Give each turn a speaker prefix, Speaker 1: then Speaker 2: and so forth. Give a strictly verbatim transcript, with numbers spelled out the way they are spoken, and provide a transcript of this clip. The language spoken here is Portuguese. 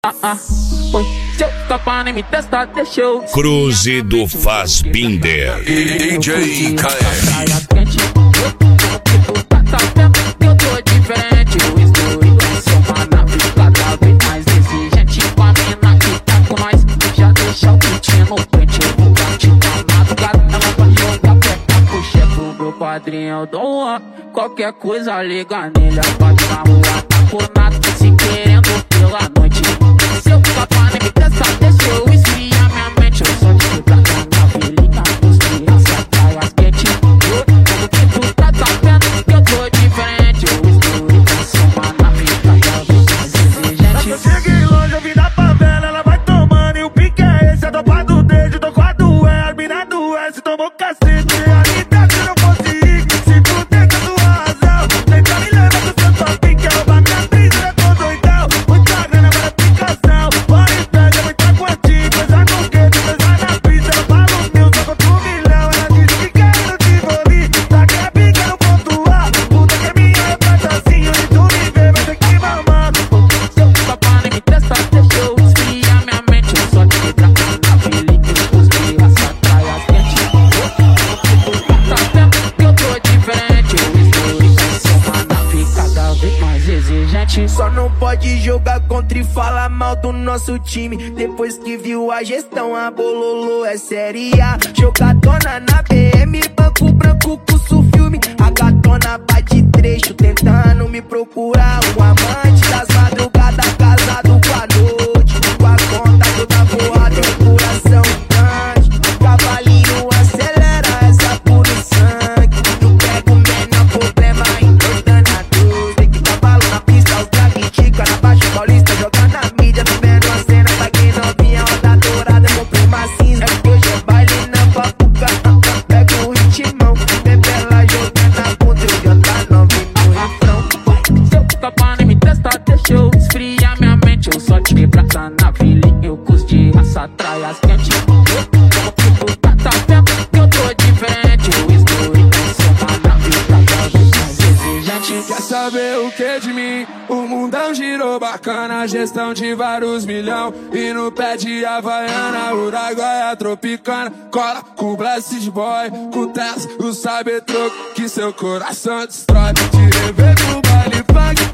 Speaker 1: Ah, ah, foi. Se eu escapar nem me testar, deixa eu.
Speaker 2: Cruze do Fassbinder.
Speaker 3: D J K F.
Speaker 1: Tá vendo que eu tô diferente? Eu estou em cima na vida, cada vez mais exigente. Com a mina que tá com nós, já deixa o kit no pente. Eu vou praticar na madrugada, ela vai jogar perto pro chefe. O meu padrinho eu dou uma. Qualquer coisa liga nele, a parte na rua tá por nada, se querendo pela noite. Se eu escapar nem me testar, deixa eu esfriar minha mente. Eu só te pra na vilinha, os crianças praias quentes. Como que tu tá sabendo que eu tô diferente? Eu estou em cima na vida, cada vez mais exigente.
Speaker 4: Eu cheguei longe, eu vim da favela, ela vai tomando. E o pique é esse, é topado desde, tô com a doer. As mina do S, tomou cacete. Ali dentro eu não fosse ir, se tu tem que a tua razão. Tenta me levar do seu top, que roubar minha brisa, eu tô doidão. Muita grana, agora picação. Bora e pega, muita quantia. Coisa no gueto, coisa na brisa. Eu falo mil, só contra um milhão. Ela disse que quer no Tivoli, tá que a pica no ponto A. Puta que é minha, eu faço assim, onde tu me vê, vai ter que mamar.
Speaker 1: Se eu escapar nem me testar, deixa eu esfriar minha mente. Eu só te pra na vilinha, os crianças praias quentes. Tá vendo que eu tô diferente? Eu estou em cima na vida, cada vez mais exigente.
Speaker 4: Só não pode jogar contra e falar mal do nosso time. Depois que viu a gestão, a Bololô é série A. Jogadona na B M, banco branco, curso filme. A gatona bate trecho, tentando me procurar um amante das madrugadas, casado com a noite. Com a conta toda voada e o coração grande. Cavalinho acelera essa puro sangue. Não pego o menor problema, entortando a dor. Tem que cavalo na pista, os drag tica na Baixa Paulista, jogando na mídia, vivendo a cena. Pra quem não vinha, onda dourada, comprei uma cinza. É que hoje é baile na babuca, ah, ah, pega o ritmão. Bebela jogando na bunda, eu já tá nove no refrão.
Speaker 1: Se eu escapar nem me testar, deixa eu esfriar minha mente. Eu só te quebrar na vilinha, eu custo de raça, traias quentes. Como que tu tá, tá vendo que eu tô diferente? Eu estou em cima na vida, cada vez mais exigente.
Speaker 5: Quer saber o que de mim? O mundão girou bacana, gestão de vários milhão. E no pé de Havaiana, Uruguaia tropicana. Cola com Blessed Boy, com Tess, o sabe troco que seu coração destrói. Te rever pro baile funk,